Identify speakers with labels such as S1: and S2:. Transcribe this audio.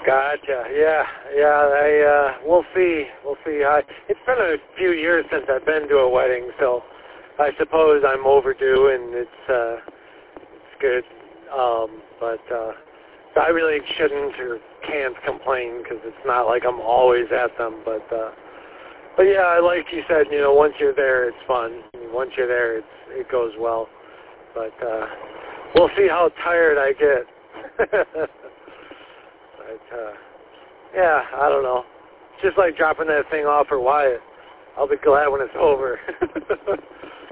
S1: Gotcha. Yeah. We'll see. It's been a few years since I've been to a wedding, so I suppose I'm overdue, and it's good. But I really shouldn't or can't complain because it's not like I'm always at them. But yeah, like you said, once you're there, it's fun. Once you're there, it goes well. But we'll see how tired I get. But yeah, I don't know. It's just like dropping that thing off for Wyatt. I'll be glad when it's over.